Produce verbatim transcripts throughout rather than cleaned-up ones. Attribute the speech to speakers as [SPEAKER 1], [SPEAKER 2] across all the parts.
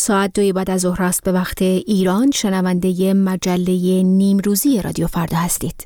[SPEAKER 1] ساعت دوی بعد از ظهر است به وقت ایران. شنونده مجله نیمروزی رادیو فردا هستید.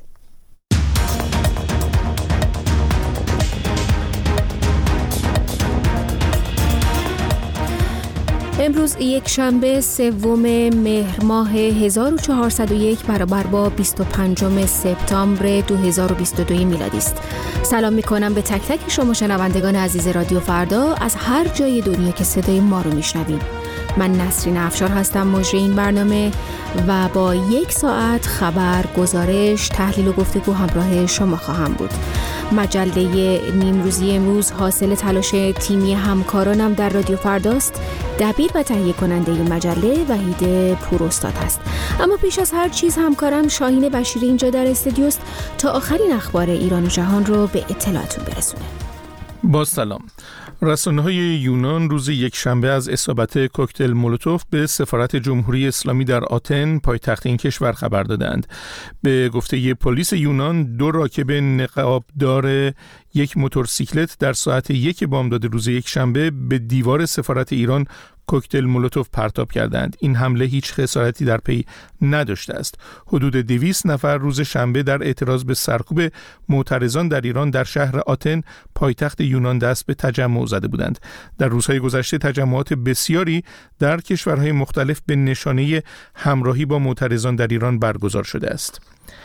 [SPEAKER 1] امروز یک شنبه سوم مهر ماه هزار و چهارصد و یک برابر با بیست و پنجم سپتامبر دو هزار و بیست و دو میلادی است. سلام میکنم به تک تک شما شنوندگان عزیز رادیو فردا از هر جای دنیا که صدای ما رو میشنوید. من نسرین افشار هستم، مجری این برنامه و با یک ساعت خبر، گزارش، تحلیل و گفتگو همراه شما خواهم بود. مجله نیمروزی امروز حاصل تلاش تیمی همکارانم در رادیو فرداست. دبیر و تهیه کننده این مجله وحید پوراستاد است. اما پیش از هر چیز همکارم شاهین بشیری اینجا در استودیوست تا آخرین اخبار ایران و جهان رو به اطلاعتون برسونه.
[SPEAKER 2] با سلام. رسانه‌های یونان روز یکشنبه از اصابت کوکتل مولوتوف به سفارت جمهوری اسلامی در آتن پایتخت این کشور خبر دادند. به گفته پلیس یونان دو راکب نقابدار یک موتورسیکلت در ساعت یک بامداد روز یکشنبه به دیوار سفارت ایران کوکتل مولوتوف پرتاب کردند. این حمله هیچ خسارتی در پی نداشته است. حدود دویست نفر روز شنبه در اعتراض به سرکوب معترضان در ایران در شهر آتن پایتخت یونان دست به تجمع زده بودند. در روزهای گذشته تجمعات بسیاری در کشورهای مختلف به نشانه همراهی با معترضان در ایران برگزار شده است.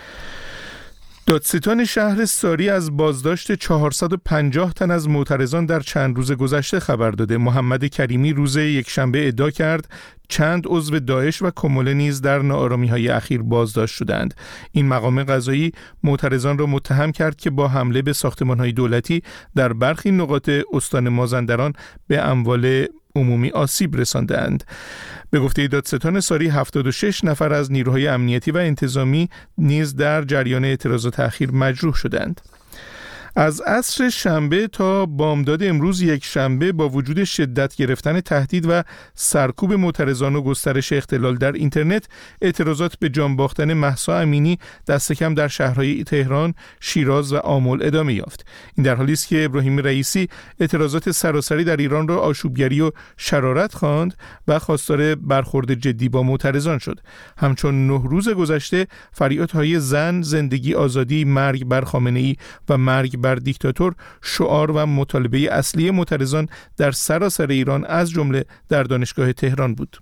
[SPEAKER 2] دادستان شهر ساری از بازداشت چهارصد و پنجاه تن از معترضان در چند روز گذشته خبر داده. محمد کریمی روز یکشنبه ادعا کرد چند عضو داعش و کموله نیز در ناآرامی‌های اخیر بازداشت شدند. این مقام قضایی معترضان را متهم کرد که با حمله به ساختمان‌های دولتی در برخی نقاط استان مازندران به اموال عمومی آسیب رساندند. به گفته دادستان ساری هفتاد و شش نفر از نیروهای امنیتی و انتظامی نیز در جریان اعتراضات اخیر مجروح شدند. از عصر شنبه تا بامداد امروز یک شنبه با وجود شدت گرفتن تهدید و سرکوب معترضان و گسترش اختلال در اینترنت، اعتراضات به جان باختن مهسا امینی دست کم در شهرهای تهران، شیراز و آمل ادامه یافت. این در حالی است که ابراهیم رئیسی اعتراضات سراسری در ایران را آشوبگری و شرارت خواند و خواستار برخورد جدی با معترضان شد. همچون نه روز گذشته فریادهای زن، زندگی، آزادی، مرگ بر خامنه‌ای و مرگ بر دیکتاتور شعار و مطالبه اصلی معترضان در سراسر ایران از جمله در دانشگاه تهران بود.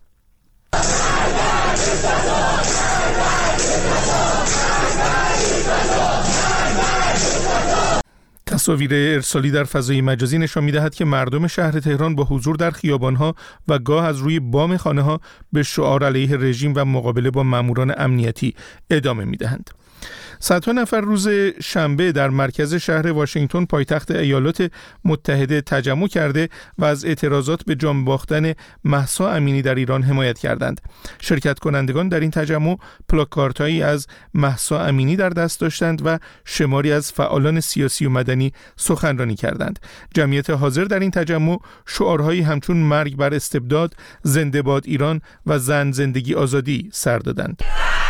[SPEAKER 2] تصاویر ارسالی در فضای مجازی نشان می‌دهد که مردم شهر تهران با حضور در خیابان‌ها و گاه از روی بام خانه‌ها به شعار علیه رژیم و مقابله با ماموران امنیتی ادامه می‌دهند. صدها نفر روز شنبه در مرکز شهر واشنگتن پایتخت ایالات متحده تجمع کرده و از اعتراضات به جان باختن مهسا امینی در ایران حمایت کردند. شرکت کنندگان در این تجمع پلاکاردهایی از مهسا امینی در دست داشتند و شماری از فعالان سیاسی و مدنی سخنرانی کردند. جمعیت حاضر در این تجمع شعارهایی همچون مرگ بر استبداد، زنده باد ایران و زن، زندگی، آزادی سر دادند.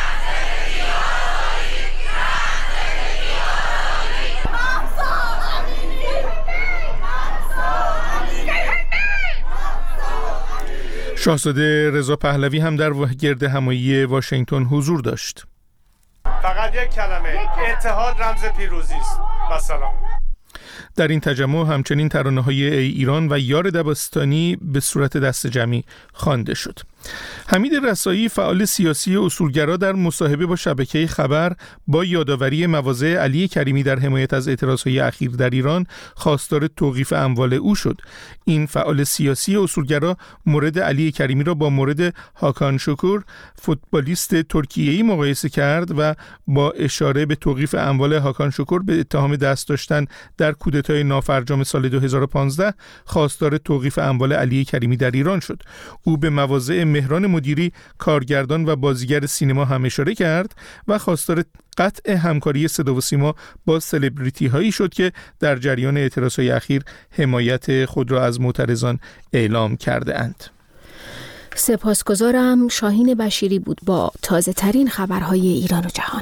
[SPEAKER 2] شاهزاده رضا پهلوی هم در گرد همایی واشنگتن حضور داشت.
[SPEAKER 3] فقط یک کلمه، اتحاد رمز پیروزی است. و سلام.
[SPEAKER 2] در این تجمع همچنین ترانه‌های ای ایران و یار دبستانی به صورت دست جمعی خوانده شد. حمید رسایی فعال سیاسی اصولگرا در مصاحبه با شبکه خبر با یادآوری مواضع علی کریمی در حمایت از اعتراضهای اخیر در ایران خواستار توقیف اموال او شد. این فعال سیاسی اصولگرا مورد علی کریمی را با مورد هاکان شکور فوتبالیست ترکیه‌ای مقایسه کرد و با اشاره به توقیف اموال هاکان شکور به اتهام دست داشتن در کودتای نافرجام سال دو هزار و پانزده خواستار توقیف اموال علی کریمی در ایران شد. او به مواضع مهران مدیری کارگردان و بازیگر سینما هم اشاره کرد و خواستار قطع همکاری صدا و سیما با سلبریتی هایی شد که در جریان اعتراضهای اخیر حمایت خود را از معترضان اعلام کرده اند.
[SPEAKER 1] سپاسگزارم. شاهین بشیری بود با تازه ترین خبرهای ایران و جهان.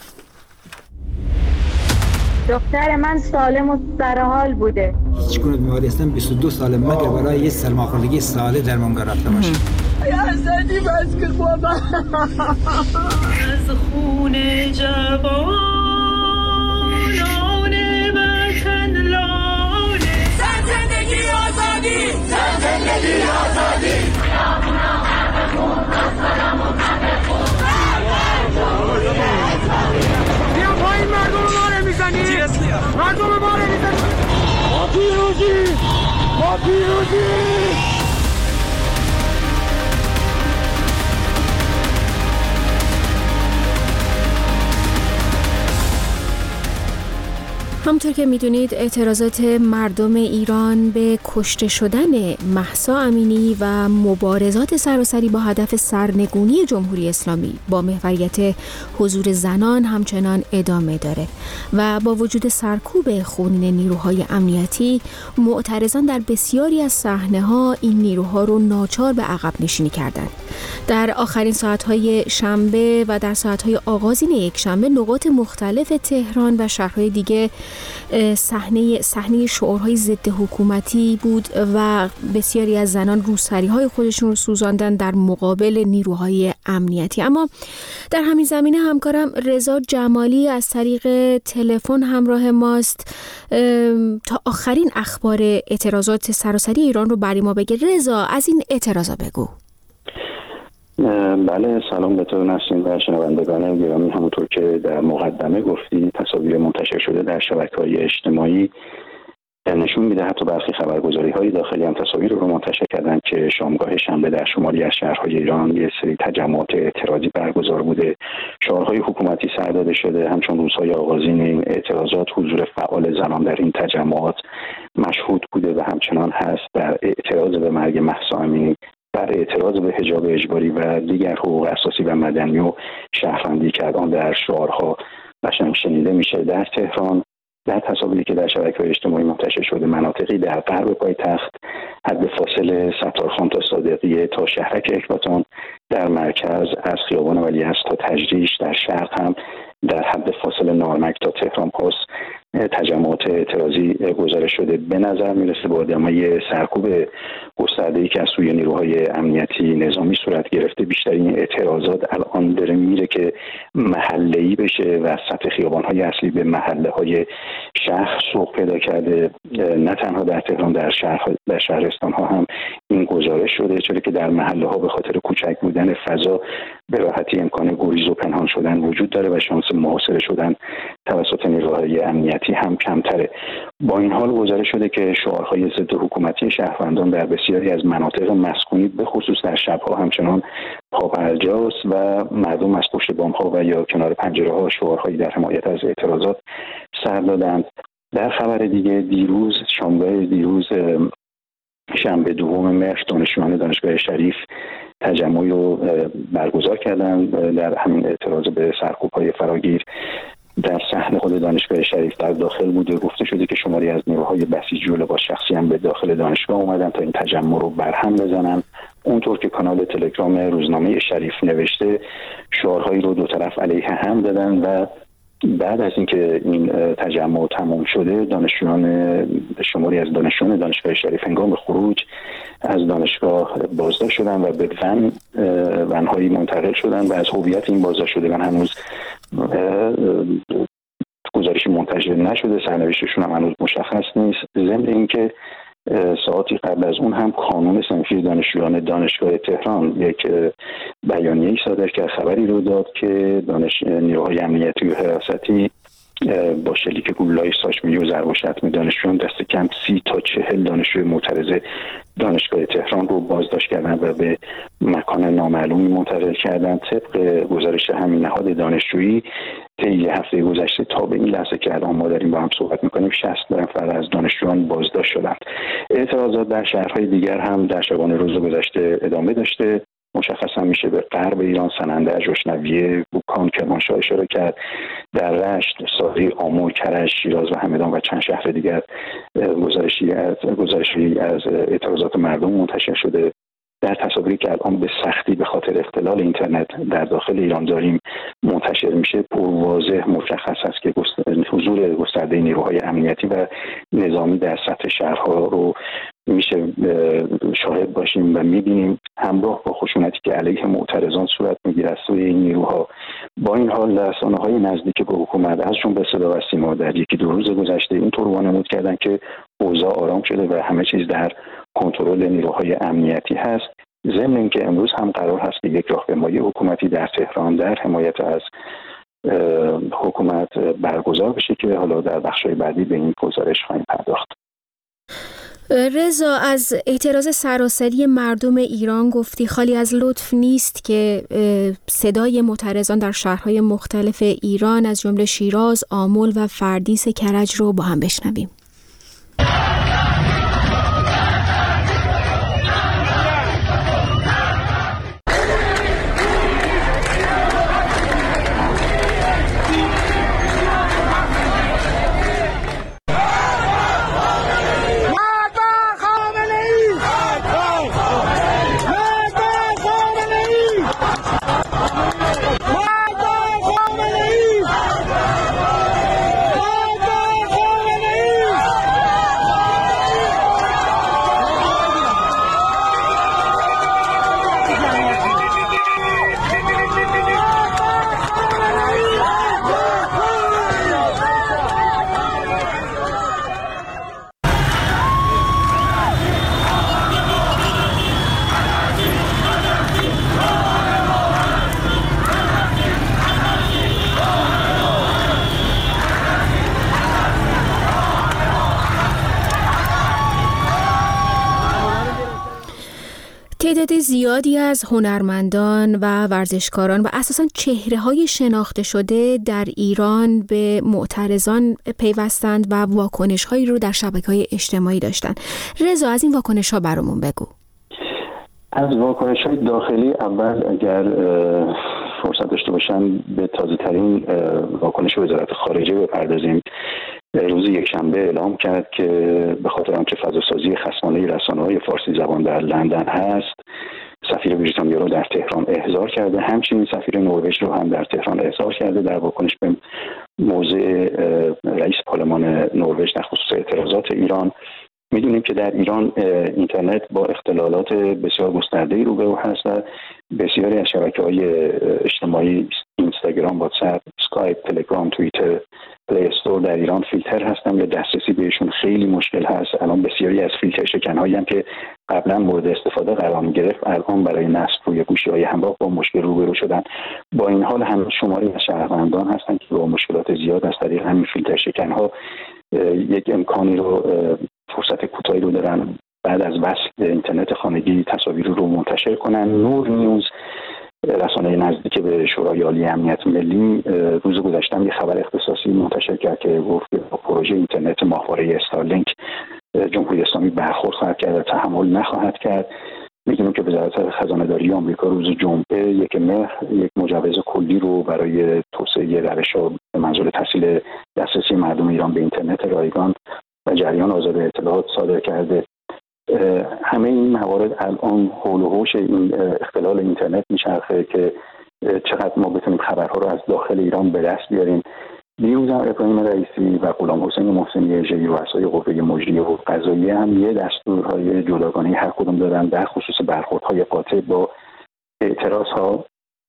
[SPEAKER 4] دختر من سالم و سرحال بوده.
[SPEAKER 5] هیچ گونه بیماری هستم بیست و دو سال مگر برای یه سرماخوردگی ساده درمانگاه رفته باشم. یزدی بس که بابا از خون جوانان وطن لاله زن زندگی آزادی زن زندگی آزادی بیا پایین مردم ما رو میزنی مردم ما رو میزنی ما پیروزی ما پیروزی.
[SPEAKER 1] همطور که میدونید اعتراضات مردم ایران به کشته شدن مهسا امینی و مبارزات سراسری با هدف سرنگونی جمهوری اسلامی با محوریت حضور زنان همچنان ادامه داره و با وجود سرکوب خونین نیروهای امنیتی، معترضان در بسیاری از صحنه‌ها این نیروها رو ناچار به عقب نشینی کردند. در آخرین ساعت‌های شنبه و در ساعت‌های آغازین یک شنبه نقاط مختلف تهران و شهرهای دیگه صحنه صحنه شعارهای ضد حکومتی بود و بسیاری از زنان روسری‌های خودشون رو سوزاندن در مقابل نیروهای امنیتی. اما در همین زمینه همکارم رضا جمالی از طریق تلفن همراه ماست تا آخرین اخبار اعتراضات سراسری ایران رو برای ما بگه. رضا، از این اعتراضا بگو.
[SPEAKER 6] بله، سلام به تو نسرین و شنوندگان گرامی. همونطور که در مقدمه گفتی، تصاویر منتشر شده در شبکه‌های اجتماعی نشون میده، حتی برخی خبرگزاری‌های داخلی هم تصاویر رو منتشر کردن که شامگاه شنبه در شماری از شهرهای ایران یه سری تجمعات اعتراضی برگزار بوده، شعارهای حکومتی سر داده شده. همچون روزهای آغازین این اعتراضات حضور فعال زنان در این تجمعات مشهود بوده و همچنان هست. در اعتراض به مرگ مهسا امینی، در اعتراض به حجاب اجباری و دیگر حقوق اساسی و مدنی و شهروندی که الان در شعارها قشنگ شنیده میشه. در تهران، در تصاویری که در شبکه‌های اجتماعی منتشر شده، مناطقی در غرب پایتخت حد فاصل ستارخان تا صادقیه تا شهرک اکباتان، در مرکز از خیابان ولیعصر تا تجریش، در شرق هم در حد فاصل نارمک تا تهران پاس تجمعات اعتراضی گزارش شده. به نظر میرسه با ادامه سرکوب گسترده‌ای که از سوی نیروهای امنیتی نظامی صورت گرفته، بیشتر این اعتراضات الان داره میره که محله‌ای بشه و از سطح خیابان‌های اصلی به محله‌های شهر سوق پیدا کرده. نه تنها در تهران، در شهر در شهرستان‌ها هم این گزارش شده، چون که در محله‌ها به خاطر کوچک بودن فضا به راحتی امکان گریز و پنهان شدن وجود داره و شانس محاصره شدن توسط نیروهای امنیتی هم کمتره. با این حال گزارش شده که شعارهای ضد حکومتی شهروندان در بسیاری از مناطق مسکونی به خصوص در شب‌ها همچنان پابرجاست و مردم از پشت بام‌ها و یا کنار پنجره‌ها شعارهایی در حمایت از اعتراضات سر دادند. در خبر دیگه، دیروز شنبه دیروز شنبه دوم مهر دانشجویان دانشگاه شریف تجمعی رو برگزار کردن در همین اعتراض به سرکوب‌های فراگیر. در صحن خود دانشگاه شریف در داخل بوده، گفته شده که شماری از نیروهای بسیجی و لباس شخصی هم به داخل دانشگاه اومدن تا این تجمع رو برهم بزنن. اونطور که کانال تلگرام روزنامه شریف نوشته، شعارهایی رو دو طرف علیه هم دادن و بعد از اینکه این تجمع تمام شده، دانشجویان شماری از دانشجویان دانشگاه شریف هنگام خروج از دانشگاه بازداشت شدن و به ون ونهایی منتقل شدن و از هویت این بازداشت شدگان هنوز گزارشی منتشر نشده، سرنوشتشون هم هنوز مشخص نیست. ضمن اینکه ساعتی قبل از اون هم کانون صنفی دانشجویان دانشگاه تهران یک بیانیه‌ای صادر کرد، خبری رو داد که دانش نیروهای امنیتی و حراستی با شلیک گلوله‌های ساچمه‌ای و ضرب و شتم دانشجویان دست کم سی تا چهل دانشجوی معترض دانشگاه تهران رو بازداشت کردند و به مکان نامعلومی منتقل کردند. طبق گزارش همین نهاد دانشجویی، طی هفته گذشته تا به این لحظه که الان ما داریم با هم صحبت می‌کنیم، شصت نفر از دانشجویان بازداشت شدند. اعتراضات در شهرهای دیگر هم در شبانه روز گذشته ادامه داشته. مشخص هم میشه به غرب ایران، سننده، جوشنویه، بوکان، کرمانشاه اشاره کرد. در رشت، ساری، آمو، کرج، شیراز و همدان و چند شهر دیگر گزارشی از گزارشی از اعتراضات مردم منتشر شده. در تصاویری که الان به سختی به خاطر اختلال اینترنت در داخل ایران داریم منتشر میشه، پرواضح مشخص است که حضور گسترده نیروهای امنیتی و نظامی در سطح شهرها رو میشه شاهد باشیم و میبینیم. همراه با خشونت علیه معترضان صورت میگیره از سوی این نیروها. با این حال رسانه‌های نزدیک به حکومت از جمله صدا و سیما در یکی دو روز گذشته اینطور وانمود کردن که اوضاع آرام شده و همه چیز در کنترل نیروهای امنیتی هست، ضمن اینکه امروز هم قرار هست که یک راهپیمایی حکومتی در تهران در حمایت از حکومت برگزار بشه که حالا در بخش‌های بعدی به این گزارش خواهیم پرداخت.
[SPEAKER 1] رضا، از اعتراض سراسری مردم ایران گفتی خالی از لطف نیست که صدای معترضان در شهرهای مختلف ایران از جمله شیراز، آمل و فردیس کرج رو با هم بشنویم. تعداد زیادی از هنرمندان و ورزشکاران و اساساً چهره‌های شناخته شده در ایران به معترضان پیوستند و واکنش‌هایی رو در شبکه‌های اجتماعی داشتن. رضا، از این واکنش‌ها برامون بگو.
[SPEAKER 6] از واکنش‌های داخلی اول اگر فرصت داشته باشم به تازه‌ترین واکنش وزارت خارجه بپردازیم. روز یکشنبه اعلام کرد که به خاطر آنکه فضاسازی خصمانه رسانه‌های فارسی زبان در لندن هست، سفیر بریتانیا رو در تهران احضار کرده، همچنین سفیر نروژ رو هم در تهران احضار کرده در واکنش به موضع رئیس پارلمان نروژ در خصوص اعتراضات ایران. میدونیم که در ایران اینترنت با اختلالات بسیار گسترده‌ای روبرو هست و بسیاری از شبکه‌های اجتماعی، اینستاگرام، واتساپ، اسکایپ، تلگرام، توییتر، پلی استور در ایران فیلتر هستن یا دسترسی بهشون خیلی مشکل هست. الان بسیاری از فیلتر شکن‌هایی هم که قبلا مورد استفاده قرار می‌گرفت الان برای نصب روی گوشی‌های همراه با مشکل روبرو شدن. با این حال هم شماری از شهروندان هستن که با مشکلات زیاد از طریق همین فیلتر شکن‌ها یک امکانی رو فرصت کوتاهی رو دارن بعد از وصل اینترنت خانگی تصاویر رو منتشر کنن. نور نیوز، رسانه نزدیک به شورای عالی امنیت ملی، روز گذشته یه خبر اختصاصی منتشر کرد که گفت که با پروژه اینترنت ماهواره استارلینک جمهوری اسلامی برخورد خواهد کرد و تحمل نخواهد کرد. می‌دونیم که وزارت خزانه‌داری آمریکا روز جمعه یک مهر یک مجوز کلی رو برای توسعه روش‌ها به منظور تسهیل دسترسی مردم ایران به اینترنت رایگان و جریان آزاد اطلاعات صادر کرده. همه این موارد الان حول و حوش این اختلال اینترنت میچرخه که چقدر ما بتونیم خبرها رو از داخل ایران به دست بیاریم. دیروز هم ابراهیم رئیسی و غلام حسین محسنی اژه‌ای رؤسای قوه مجریه و قضاییه هم یه دستورهای جداگانه هر کدوم دادن در خصوص برخوردهای قاطع با اعتراضها.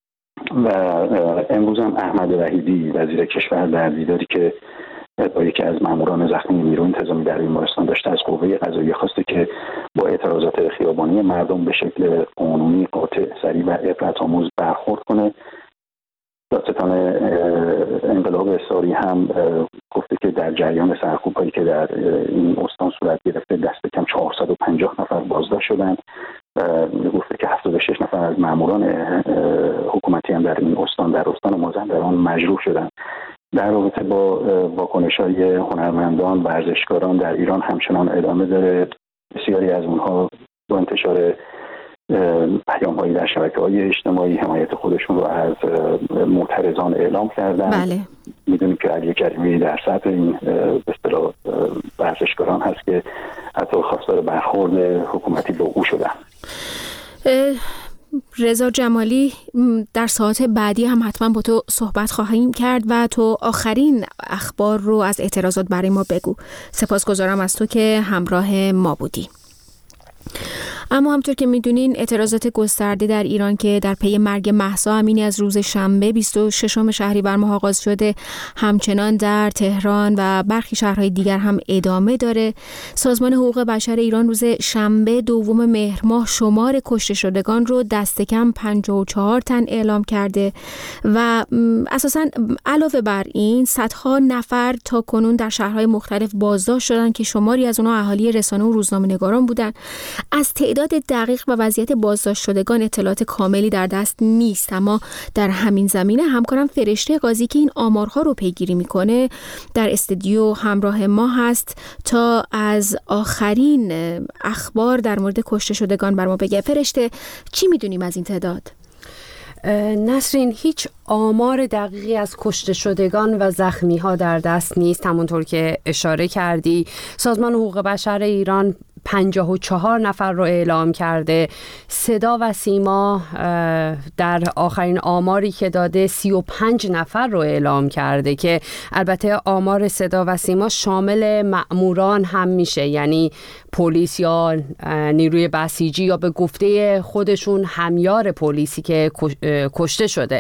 [SPEAKER 6] و امروز هم احمد وحیدی وزیر کشور در دیداری که با یکی از ماموران زخمی نیروی انتظامی در بیمارستان داشته از قوه قضاییه خواسته که با اعتراضات خیابانی مردم به شکل قانونی، قاطع، سریع و عبرت‌آموز برخورد کنه. دادستان انقلاب اساری هم گفته که در جریان سرکوب‌هایی که در این استان صورت گرفته دست کم چهارصد و پنجاه نفر بازداشت شدند. گفته که هفتاد و شش نفر از ماموران حکومتی هم در این استان در استان مازندران مجروح شدند. در رابطه با واکنش‌های هنرمندان و ورزشکاران در ایران همچنان ادامه داره. بسیاری از اونها با انتشار پیام‌هایی در شبکه‌های اجتماعی حمایت خودشون رو از معترضان اعلام کردن.
[SPEAKER 1] بله.
[SPEAKER 6] می‌دونیم که علی کریمی در سطح این به اصطلاح ورزشکاران هست که حتی خواستار برخورد حکومتی با او شدن.
[SPEAKER 1] رضا جمالی، در ساعت بعدی هم حتما با تو صحبت خواهیم کرد و تو آخرین اخبار رو از اعتراضات برای ما بگو. سپاسگزارم از تو که همراه ما بودی. اما همطور که میدونین اعتراضات گسترده در ایران که در پی مرگ مهسا امینی از روز شنبه بیست و ششم شهریور ماه آغاز شده همچنان در تهران و برخی شهرهای دیگر هم ادامه داره. سازمان حقوق بشر ایران روز شنبه دوم مهر ماه شمار کشته شدگان رو دست کم پنجاه و چهار تن اعلام کرده و اساساً علاوه بر این صدها نفر تا کنون در شهرهای مختلف بازداشت شدن که شماری از اونها اهالی رسانه و روزنامه‌نگاران بودن. از تعداد دقیق و وضعیت بازداشت شدگان اطلاعات کاملی در دست نیست، اما در همین زمینه همکارم فرشته قاضی که این آمارها رو پیگیری میکنه در استودیو همراه ما هست تا از آخرین اخبار در مورد کشته شدگان بر ما بگه. فرشته، چی میدونیم از این تعداد؟
[SPEAKER 7] نسرین، هیچ آمار دقیقی از کشته شدگان و زخمی ها در دست نیست. همونطور که اشاره کردی سازمان حقوق بشر ایران پنجاه و چهار نفر رو اعلام کرده. صدا و سیما در آخرین آماری که داده سی و پنج نفر رو اعلام کرده که البته آمار صدا و سیما شامل مأموران هم میشه، یعنی پلیس یا نیروی بسیجی یا به گفته خودشون همیار پلیسی که کشته شده.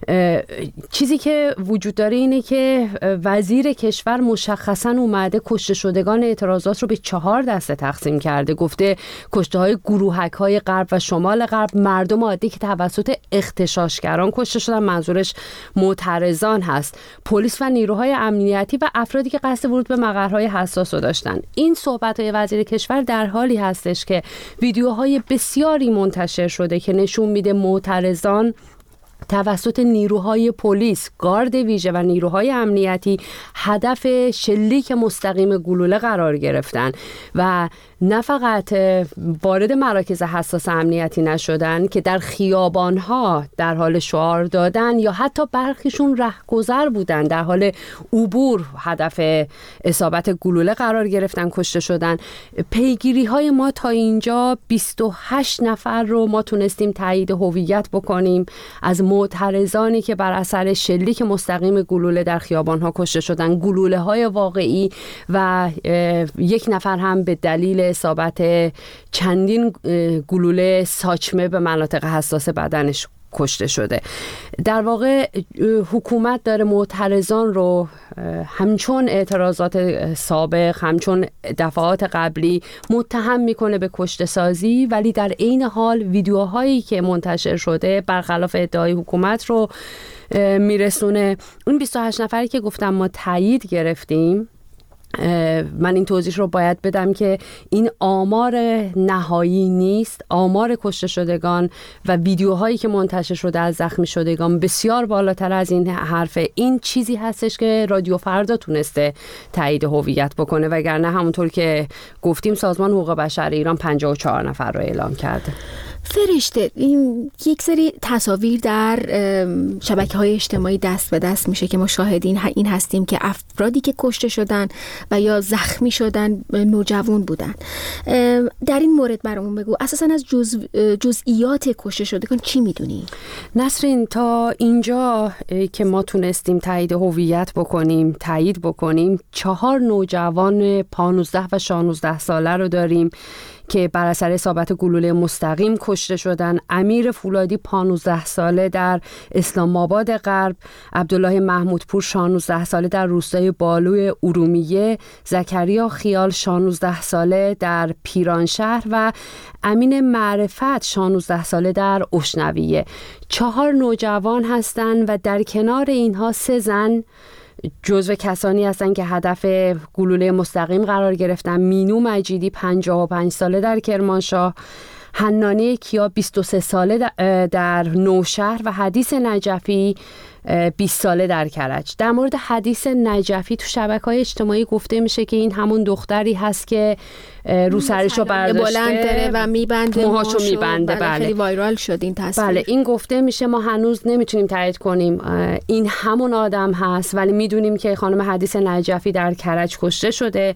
[SPEAKER 7] چیزی که وجود داره اینه که وزیر کشور مشخصاً اومده کشته شدگان اعتراضات رو به چهار دسته تقسیم کرده. گفته کشته های گروهک های غرب و شمال غرب مردم عادی که توسط اغتشاشگران کشته شدن، منظورش معترضان هست، پلیس و نیروهای امنیتی و افرادی که قصد ورود به مقرهای حساس رو داشتن. این صحبت های وزیر کشور در حالی هستش که ویدیوهای بسیاری منتشر شده که نشون میده معترضان توسط نیروهای پلیس، گارد ویژه و نیروهای امنیتی هدف شلیک مستقیم گلوله قرار گرفتن و نه فقط وارد مراکز حساس امنیتی نشدن که در خیابانها در حال شعار دادن یا حتی برخیشون رهگذر بودن در حال عبور هدف اصابت گلوله قرار گرفتن، کشته شدن. پیگیری های ما تا اینجا بیست و هشت نفر رو ما تونستیم تایید هویت بکنیم از معترضانی که بر اثر شلیک مستقیم گلوله در خیابانها کشته شدن، گلوله های واقعی، و یک نفر هم به دلیل اصابت چندین گلوله ساچمه به مناطق حساس بدنش کشته شده. در واقع حکومت داره معترضان رو همچون اعتراضات سابق، همچون دفعات قبلی متهم میکنه به کشته سازی، ولی در عین حال ویدیوهایی که منتشر شده برخلاف ادعای حکومت رو میرسونه. اون بیست و هشت نفری که گفتم ما تایید گرفتیم، من این توضیح رو باید بدم که این آمار نهایی نیست. آمار کشته شدگان و ویدیوهایی که منتشر شده از زخمی شدگان بسیار بالاتر از این حرفه. این چیزی هستش که رادیو فردا تونسته تایید هویت بکنه، وگرنه همونطور که گفتیم سازمان حقوق بشر ایران پنجاه و چهار نفر رو اعلام کرده.
[SPEAKER 1] فرشته، این یک سری تصاویر در شبکه‌های اجتماعی دست به دست میشه که ما شاهدین این هستیم که افرادی که کشته شدن و یا زخمی شدن نوجوان بودن. در این مورد برامون بگو اساساً از جز... جزئیات کشته شدگان چی میدونی؟
[SPEAKER 7] نسرین، تا اینجا که ما تونستیم تایید هویت بکنیم، تایید بکنیم، چهار نوجوان پانزده و شانزده ساله رو داریم که بر اثر اصابت گلوله مستقیم کشته شدن. امیر فولادی پانزده ساله در اسلام آباد غرب، عبدالله محمودپور شانزده ساله در روستای بالوی ارومیه، زکریا خیال شانزده ساله در پیرانشهر و امین معرفت شانزده ساله در اشنویه. چهار نوجوان هستند و در کنار اینها سه زن جزو کسانی هستند که هدف گلوله مستقیم قرار گرفتن. مینو مجیدی پنجاه و پنج ساله در کرمانشاه، حنانه کیا بیست و سه ساله در نوشهر و حدیث نجفی بیست ساله در کرج. در مورد حدیث نجفی تو شبکه‌های اجتماعی گفته میشه که این همون دختری هست که رو سرشو برداشته،
[SPEAKER 1] بلند داره و میبنده،
[SPEAKER 7] موهاشو میبنده. بله،
[SPEAKER 1] خیلی وایرال شد این تصویر.
[SPEAKER 7] بله، این گفته میشه. ما هنوز نمیتونیم تایید کنیم این همون آدم هست، ولی میدونیم که خانم حدیث نجفی در کرج کشته شده.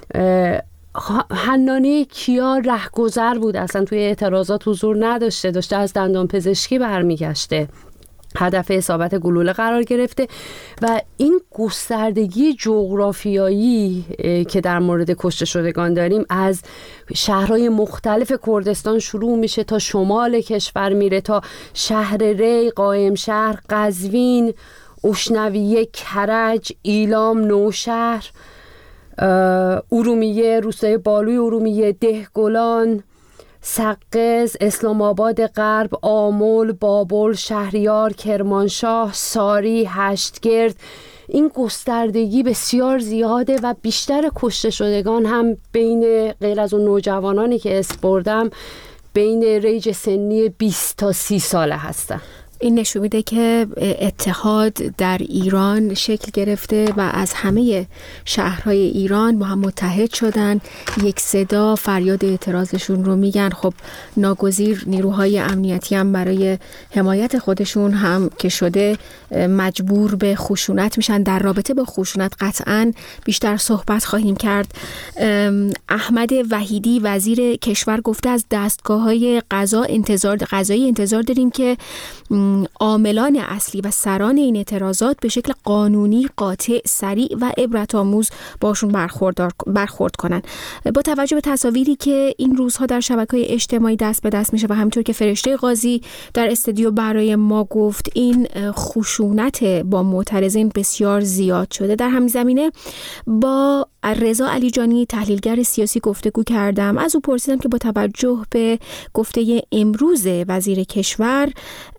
[SPEAKER 7] حنانه کیا رهگذر بود، اصلا توی اعتراضات حضور نداشته، داشته از دندان پزشکی برمیگشته. هدف اصابت گلوله قرار گرفته و این گستردگی جغرافیایی که در مورد کشته شدگان داریم از شهرهای مختلف کردستان شروع میشه تا شمال کشور میره تا شهر ری، قائم شهر، قزوین، اشنویه، کرج، ایلام، نوشهر، ارومیه، روستای بالوی ارومیه، دهگلان، سقز، اسلام آباد غرب، آمل، بابل، شهریار، کرمانشاه، ساری، هشتگرد. این گستردگی بسیار زیاده و بیشتر کشته شدگان هم بین غیر از اون نوجوانانی که اسم بردم بین ریج سنی بیست تا سی ساله هستن.
[SPEAKER 1] این نشون میده که اتحاد در ایران شکل گرفته و از همه شهرهای ایران با هم متحد شدن، یک صدا فریاد اعتراضشون رو میگن. خب ناگزیر نیروهای امنیتی هم برای حمایت خودشون هم که شده مجبور به خشونت میشن. در رابطه با خشونت قطعاً بیشتر صحبت خواهیم کرد. احمد وحیدی وزیر کشور گفته از دستگاه‌های قضا انتظار قضایی انتظار داریم که عاملان اصلی و سران این اعتراضات به شکل قانونی، قاطع، سریع و عبرت آموز باشون برخوردار برخورد کنن. با توجه به تصاویری که این روزها در شبکه‌های اجتماعی دست به دست میشه و همینطور که فرشته قاضی در استودیو برای ما گفت، این خشونت با معترضین بسیار زیاد شده. در همین زمینه با رضا علیجانی تحلیلگر سیاسی گفتگو کردم. از او پرسیدم که با توجه به گفته امروز وزیر کشور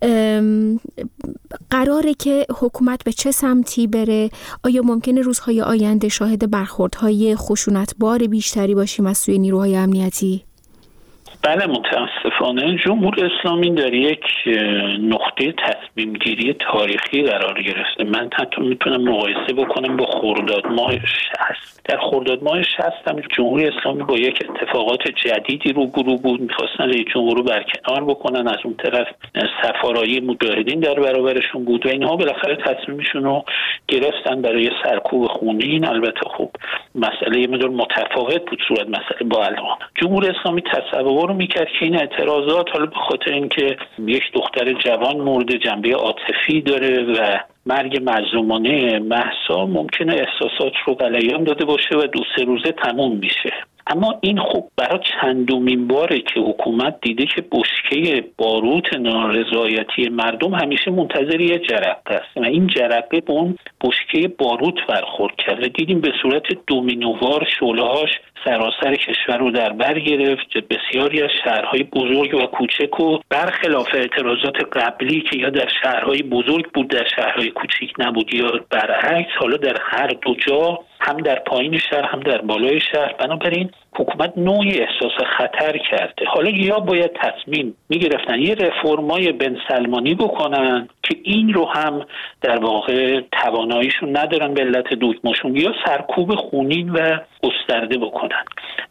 [SPEAKER 1] قراره که حکومت به چه سمتی بره؟ آیا ممکنه روزهای آینده شاهد برخوردهای خشونتبار بیشتری باشیم از سوی نیروهای امنیتی؟
[SPEAKER 8] بله، متاسفانه جمهوری اسلامی در یک نقطه تصمیم گیری تاریخی قرار گرفته. من حتی میتونم مقایسه بکنم با خرداد ماه شصت. در خرداد ماه شصت هم جمهوری اسلامی با یک اتفاقات جدیدی روبرو بود. میخواستن رئیس جمهور رو برکنار بکنن، از اون طرف سفارایی مجاهدین در برابرشون بود و اینها بالاخره تصمیمشون رو گرفتن برای سرکوب خونین. البته خب مسئله یه مقدار متفاوت بود صورت مسئله با الان. جمهوری اسلامی تصور رو میکرد که این اعتراضات حالا به خاطر اینکه یک دختر جوان مورد جنبه عاطفی داره و مرگ مظلومانه مهسا ممکنه احساسات رو غلیان داده باشه و دو سه روزه تموم میشه. اما این خب برای چندمین باره که حکومت دیده که بشکه باروت نارضایتی مردم همیشه منتظر یه جرقه است و این جرقه به اون بشکه باروت برخورد کرده. دیدیم به صورت دومینووار شعله‌هاش سراسر کشور رو در بر گرفت. بسیاری از شهرهای بزرگ و کوچک و برخلاف اعتراضات قبلی که یا در شهرهای بزرگ بود در شهرهای کوچیک نبود یا برعکس، حالا در هر دو جا هم در پایین شهر هم در بالای شهر. بنابراین حکومت نوعی احساس خطر کرده. حالا یا باید تصمیم میگرفتن یه رفرمای بن سلمانی بکنن که این رو هم در واقع تواناییشون ندارن به علت دگمشون، یا سرکوب خونین و گسترده بکنن.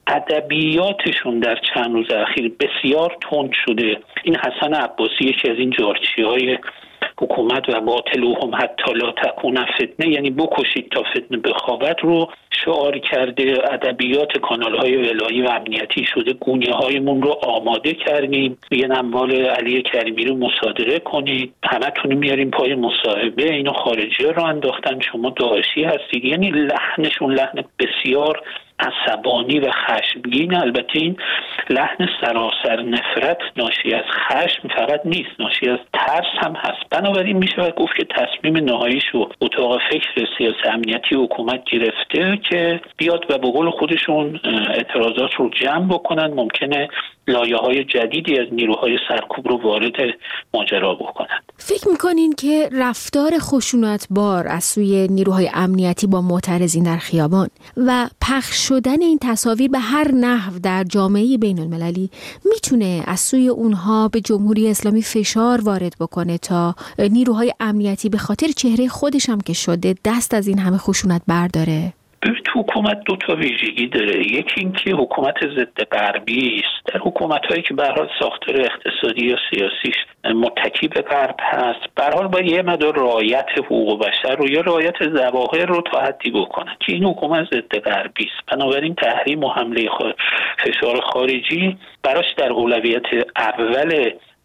[SPEAKER 8] ادبیاتشون در چند روز اخیر بسیار تند شده. این حسن عباسی یکی از این جارچی‌های حکومت و باطلوهم حتی لا تکون فتنه، یعنی بکشید تا فتنه بخوابد رو شعار کرده. ادبیات کانال‌های ولایی و امنیتی شده گونه‌هایمون هایمون رو آماده کردیم، یه اموال علی کریمی رو مصادره کنید، همتون میاریم پای مصاحبه، اینو خارجی‌ها رو انداختن، شما داعشی هستید. یعنی لحنشون لحن بسیار عصبانی و خشمگین. البته این لحن سراسر نفرت ناشی از خشم فقط نیست، ناشی از ترس هم هست. بنابراین میشه گفت که تصمیم نهاییش رو اتاق فکر سیاست امنیتی حکومت گرفته که بیاد و به قول خودشون اعتراضات رو جمع بکنن. ممکنه لایه‌های جدیدی از نیروهای سرکوب رو وارد ماجرا بکنن.
[SPEAKER 1] فکر میکنین که رفتار خشونتبار از سوی نیروهای امنیتی با معترضین در خیابان و پخش شدن این تصاویر به هر نحو در جامعه بین المللی میتونه از سوی اونها به جمهوری اسلامی فشار وارد بکنه تا نیروهای امنیتی به خاطر چهره خودش هم که شده دست از این همه خشونت برداره؟
[SPEAKER 8] تو حکومت دو تا ویژگی داره. یکی این که حکومت ضد غربی است. در حکومت‌هایی که به هر حال ساختار اقتصادی یا سیاسیش متکی به غرب هست، به هر حال باید یه مقدار رعایت حقوق بشر رو یا رعایت ظواهر رو تا حدی بکنن که این حکومت ضد غربی است. بنابراین تحریم و حمله خار... فشار خارجی براش در اولویت اول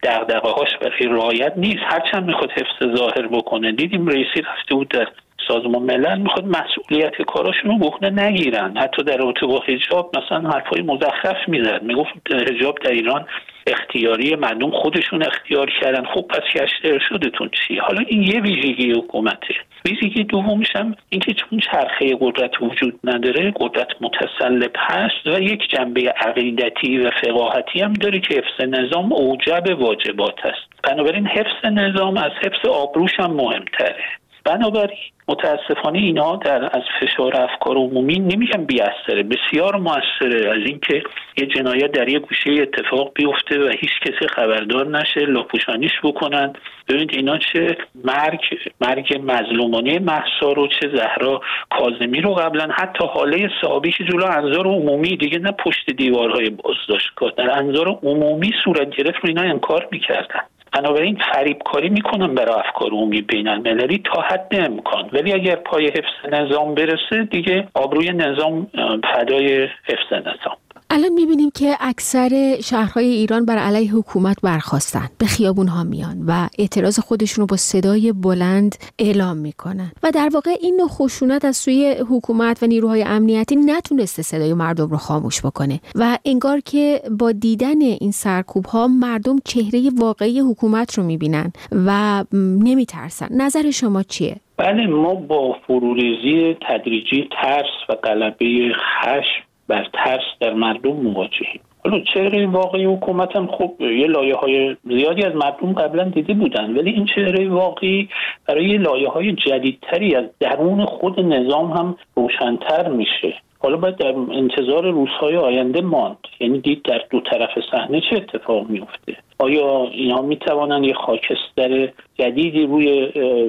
[SPEAKER 8] دغدغه‌هاش برای رعایت نیست، هرچند میخواد حفظ ظاهر بکنه. دیدیم رئیسی رفته بود در سازمان ملل میخواد مسئولیت کاراشون رو به عهده نگیرن، حتی در رابطه با حجاب مثلا حرفای مزخرف میزد، میگفت حجاب در ایران اختیاری، مردم خودشون اختیار کردن. خب پس گشت ارشادتون چیه؟ حالا این یه ویژگی حکومته. ویژگی دومش هم اینکه چون چرخه قدرت وجود نداره، قدرت متسلب هست و یک جنبه عقیدتی و فقاهتی هم داره که حفظ نظام اوجب واجبات است. بنابراین حفظ نظام از حفظ آبروش هم مهمتره. بنابراین متاسفانه اینا در از فشار افکار عمومی نمیگم بی اثره، بسیار موثره. از اینکه یه جنایت در یه گوشه اتفاق بیفته و هیچ کسی خبردار نشه، لاپوشانیش بکنن. ببینید اینا چه مرگ مرگ مظلومانه مهسا رو، چه زهرا کاظمی رو قبلا حتی حاله صحابی که جلو انظار عمومی، دیگه نه پشت دیوارهای بازداشتگاه، در انظار عمومی صورت گرفت رو اینا انکار میکردن. بنابراین فریبکاری میکنن برای افکار عمومی بین المللی تا حد امکان، ولی اگر پای حفظ نظام برسه دیگه آبروی نظام فدای حفظ نظام.
[SPEAKER 1] الان میبینیم که اکثر شهرهای ایران بر علیه حکومت برخاستن، به خیابونها میان و اعتراض خودشون رو با صدای بلند اعلام میکنن و در واقع این نوع خشونت از سوی حکومت و نیروهای امنیتی نتونسته صدای مردم رو خاموش بکنه و انگار که با دیدن این سرکوب‌ها مردم چهره واقعی حکومت رو میبینن و نمیترسن. نظر شما چیه؟
[SPEAKER 8] بله، ما با فروریزی تدریجی ترس و غلبه خشم بر ترس در مردم مواجهیم. حالا چهره واقعی حکومت هم خب یه لایه‌های زیادی از مردم قبلا دیده بودن، ولی این چهره واقعی برای لایه‌های جدیدتری از درون خود نظام هم روشن‌تر میشه. حالا باید در انتظار روزهای آینده ماند، یعنی دید در دو طرف صحنه چه اتفاق میفته. آیا اینها میتوانن یه خاکستر جدیدی روی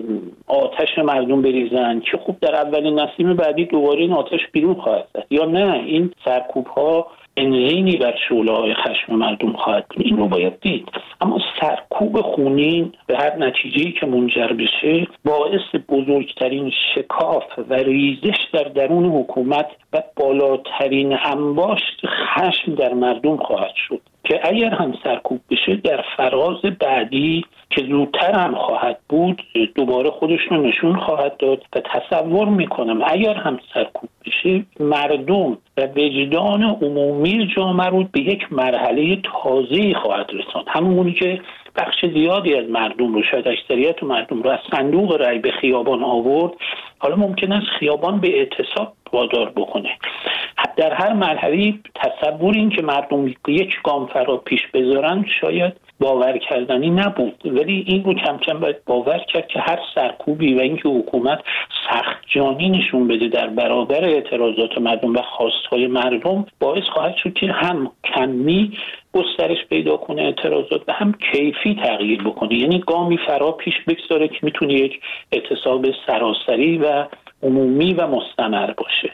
[SPEAKER 8] آتش مردم بریزن که خب در اولین نسیم بعدی دوباره این آتش بیرون خواهد زد، یا نه این سرکوب‌ها بنزینی بر شعله‌های خشم مردم خواهد بود؟ این رو باید دید. اما سرکوب خونین به هر نتیجه‌ای که منجر بشه باعث بزرگترین شکاف و ریزش در درون حکومت و بالاترین انباشت خشم در مردم خواهد شد که اگر هم سرکوب بشه در فراز بعدی که زودتر هم خواهد بود دوباره خودش رو نشون خواهد داد و تصور میکنم اگر هم سرکوب بشه مردم و وجدان عمومی جامعه رو به یک مرحله تازه‌ای خواهد رساند. همونی که بخش زیادی از مردم رو، شاید اکثریت مردم رو از صندوق رای به خیابان آورد، حالا ممکن است خیابان به اعتصاب وادار بکنه. در هر مرحله تصور این که مردم یک گام فرا پیش بذارن شاید باور کردنی نبود، ولی این رو کم کم باید باور کرد که هر سرکوبی و اینکه حکومت سخت جانی نشون بده در برابر اعتراضات مردم و خواستهای مردم باعث خواهد شد که هم کمی گسترش پیدا کنه اعتراضات و هم کیفی تغییر بکنه، یعنی گامی فرا پیش بگذاره که میتونه یک اعتصاب سراسری و عمومی و مستمر باشه.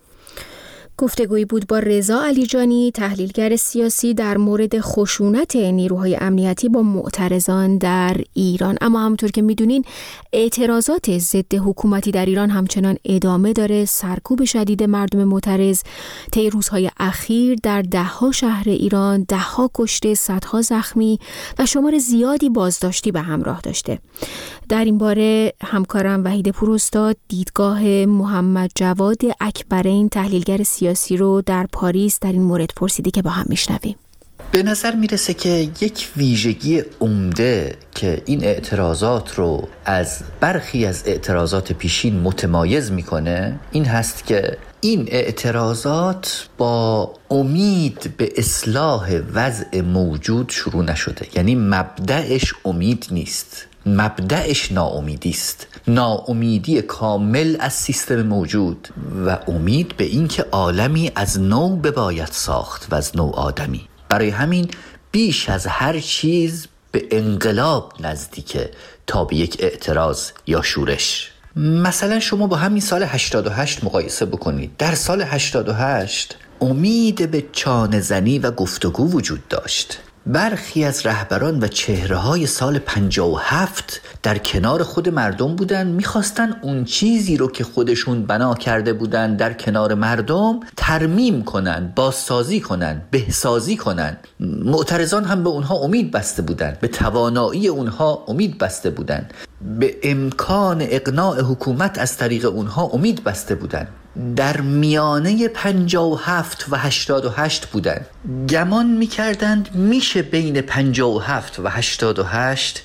[SPEAKER 1] گفتگویی بود با رضا علیجانی، تحلیلگر سیاسی در مورد خشونت نیروهای امنیتی با معترضان در ایران. اما همونطور که میدونین اعتراضات ضد حکومتی در ایران همچنان ادامه داره. سرکوب شدید مردم معترض طی روزهای اخیر در ده‌ها شهر ایران ده‌ها کشته، صدها زخمی و شمار زیادی بازداشتی به همراه داشته. در این باره همکارم وحید پوراستاد دیدگاه محمد جواد اکبرین تحلیلگر سیاسی رو در پاریس در این مورد پرسیده که با هم میشنویم.
[SPEAKER 9] به نظر میرسه که یک ویژگی عمده که این اعتراضات رو از برخی از اعتراضات پیشین متمایز میکنه این هست که این اعتراضات با امید به اصلاح وضع موجود شروع نشده، یعنی مبدأش امید نیست، مبدأش ناامیدی است، ناامیدی کامل از سیستم موجود و امید به این که عالمی از نو بباید ساخت و از نو آدمی. برای همین بیش از هر چیز به انقلاب نزدیکه تا به یک اعتراض یا شورش. مثلا شما با همین سال هشتاد و هشت مقایسه بکنید. در سال هشتاد و هشت امید به چانه زنی و گفتگو وجود داشت. برخی از رهبران و چهره‌های سال پنجاه و هفت در کنار خود مردم بودن، میخواستن اون چیزی رو که خودشون بنا کرده بودن در کنار مردم ترمیم کنن، بازسازی کنن، بهسازی کنن. معترضان هم به اونها امید بسته بودن، به توانایی اونها امید بسته بودن، به امکان اقناع حکومت از طریق اونها امید بسته بودن. در میانه پنجاه و هفت و هشتاد و هشت بودن. گمان میکردند میشه بین پنجاه و هفت و هشتاد و هشت